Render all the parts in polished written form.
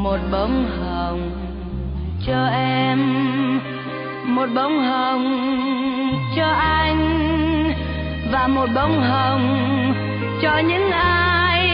một bông hồng cho em, một bông hồng cho anh, và một bông hồng cho những ai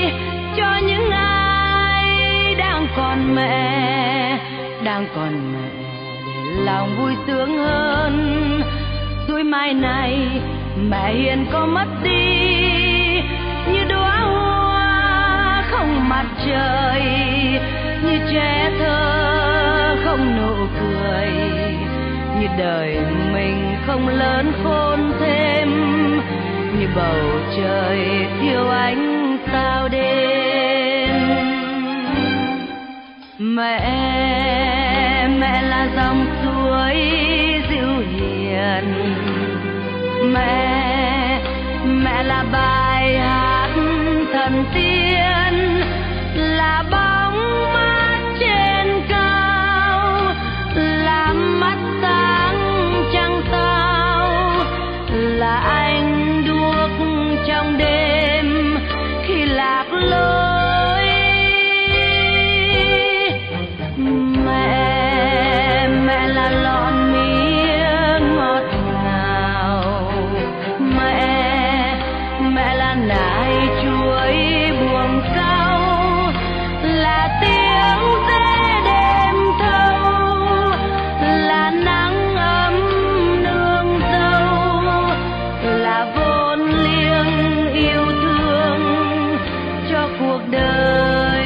đang còn mẹ để lòng vui sướng hơn. Rồi mai này mẹ hiền có mất đi như đóa hoa không mặt trời, như trẻ thơ không nụ cười, như đời mình không lớn khôn thêm, như bầu trời thiếu ánh sao đêm. Mẹ là dòng suối dịu hiền, mẹ là bài hát thần tiên, là bóng mát trên cao, là mắt sáng trăng sao, là ánh đuốc trong đêm khi lạc lối. Mẹ là lọn mía ngọt ngào, mẹ là nải chuối buồng sau, là tiếng dê đêm thâu, là nắng ấm nương dâu, là vốn liêng yêu thương cho cuộc đời.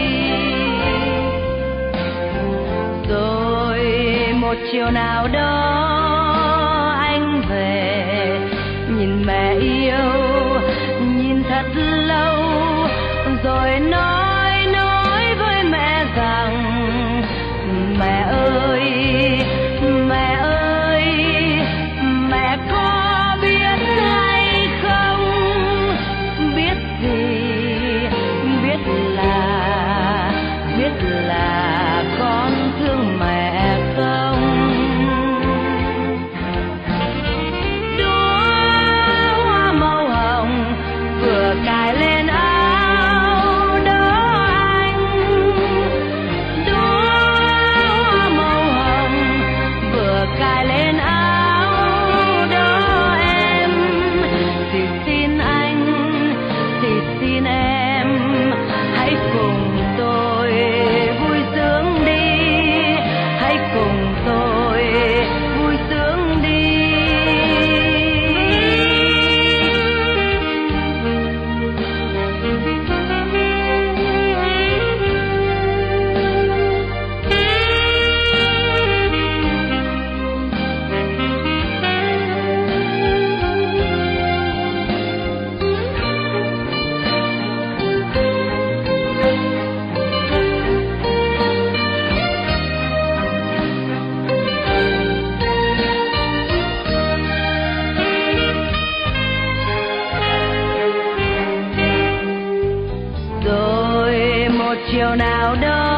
Rồi một chiều nào đó anh về, nhìn mẹ yêu, nhìn thật lâu, rồi nói với mẹ rằng mẹ ơi, mẹ có biết hay không, biết gì, biết là con thương mẹ không. Đóa hoa màu hồng vừa cài lên áo đó anh, đóa hoa màu hồng vừa cài lên áo đó em. Thì xin anh, thì xin em, hãy cùng tôi vui sướng đi, hãy cùng tôi vui sướng đi. Rồi một chiều nào đó